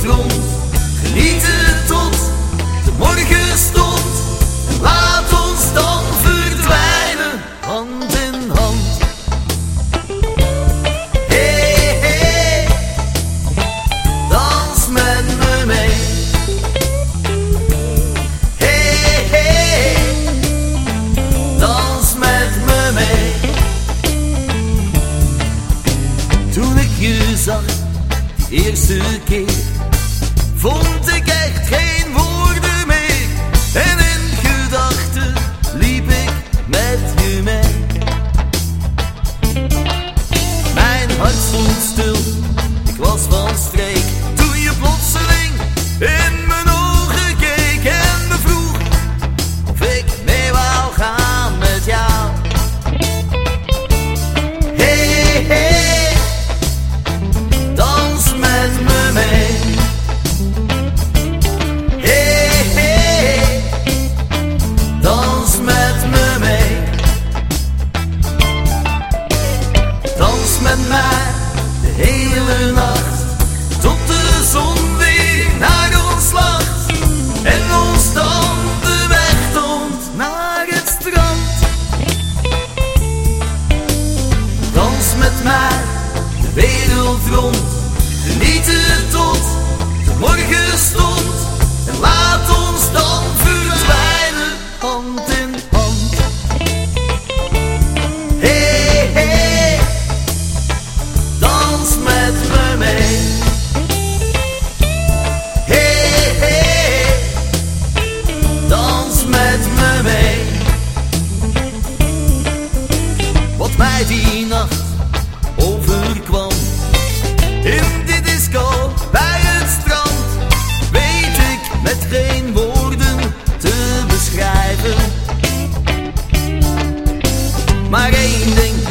rond. Genieten tot de morgenstond. En laat ons dan verdwijnen, hand in hand. Hey, hey, dans met me mee. Hey, hey, dans met me mee. Toen ik je zag, die eerste keer, vond ik echt geen woorden meer. En in gedachten liep ik met je mee. Mijn hart stond stil, ik was van streek. Toen je plotseling in mijn ogen keek en me vroeg of ik mee wou gaan met jou. Hey, hey, dans met me mee. Hey, hey, dans met me mee. Dans met mij de hele nacht, tot de zon weer naar ons lacht. En ons dan de weg toont naar het strand. Dans met mij de wereld rond. Genieten tot de morgenstond. En laat ons dan verdwijnen, hand in hand. Hey, hey, dans met me mee. Hey, hey, dans met me mee. Wat mij die nacht overkwam in die disco bij het strand, weet ik met geen woorden te beschrijven. Maar één ding